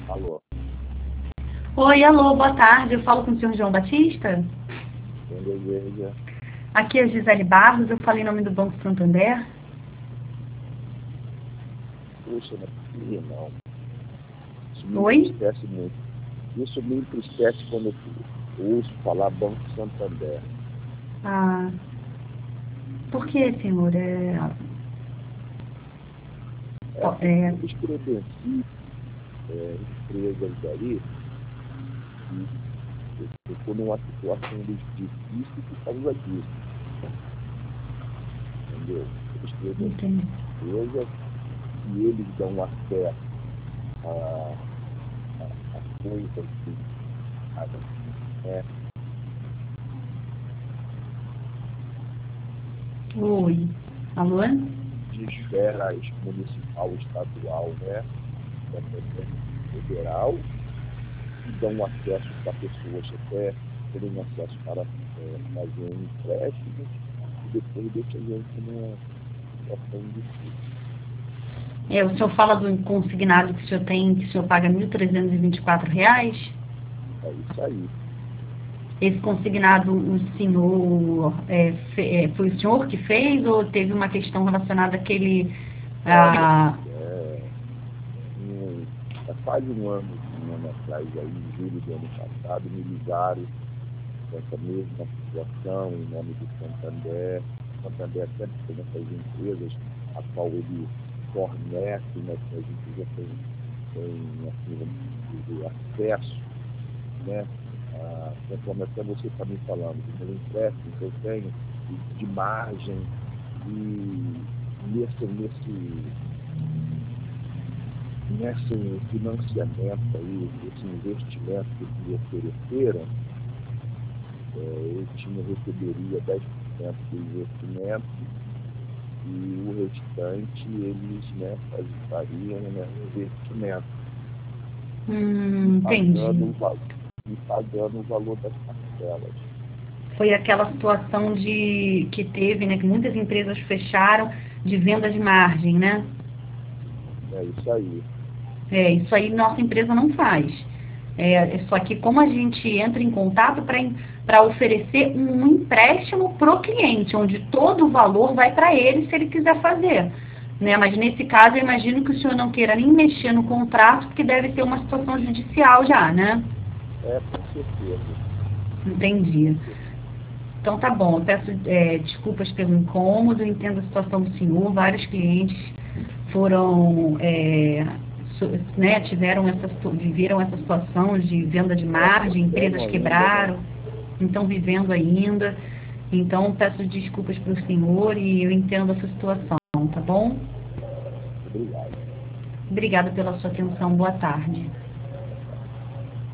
Alô? Oi, alô, boa tarde. Eu falo com o senhor João Batista? Quem deseja? Aqui é a Gisele Barros, eu falei em nome do Banco Santander. Puxa, não é possível, não. Isso me Oi? entristece muito. Isso me entristece quando eu ouço falar Banco Santander. Ah, por que, senhor? Porque É, eles credenciam empresas daí que ficou numa situação difícil por causa disso. Entendeu? Eles credenciam entendi. empresas e eles dão acesso a coisas que né, Oi, alô? de esferas municipal, estadual, né, federal, e dão acesso para pessoas até terem acesso para fazer um empréstimo e depois deixa a gente numa situação difícil. O senhor fala do consignado que o senhor tem, que o senhor paga R$ 1.324? É isso aí. Esse consignado, o senhor, foi o senhor que fez ou teve uma questão relacionada àquele... Olha, Ah, quase um ano atrás, aí, em julho do ano passado, me ligaram com essa mesma situação em nome do Santander. O Santander sempre tem essas empresas a qual ele fornece, né, que a gente já tem assim, vamos dizer, acesso, né, conforme até você está me falando, do meu empréstimo que eu tenho, de margem, e nesse financiamento aí, esse investimento que me ofereceram, eu receberia 10% do investimento e o restante eles, né, fariam, né, investimento, entendi. pagando o valor das parcelas. Foi aquela situação de que teve, né, que muitas empresas fecharam de venda de margem, né? É isso aí. Isso aí nossa empresa não faz. Só que como a gente entra em contato para oferecer um empréstimo para o cliente, onde todo o valor vai para ele se ele quiser fazer. Né? Mas nesse caso eu imagino que o senhor não queira nem mexer no contrato, porque deve ter uma situação judicial já, né? Com certeza. Entendi. Então tá bom, eu peço desculpas pelo incômodo, entendo a situação do senhor, vários clientes foram, né, viveram essa situação de venda de margem, empresas Ainda, né? quebraram, estão vivendo ainda. Então peço desculpas para o senhor e eu entendo essa situação, tá bom? Obrigado. Obrigada pela sua atenção, boa tarde.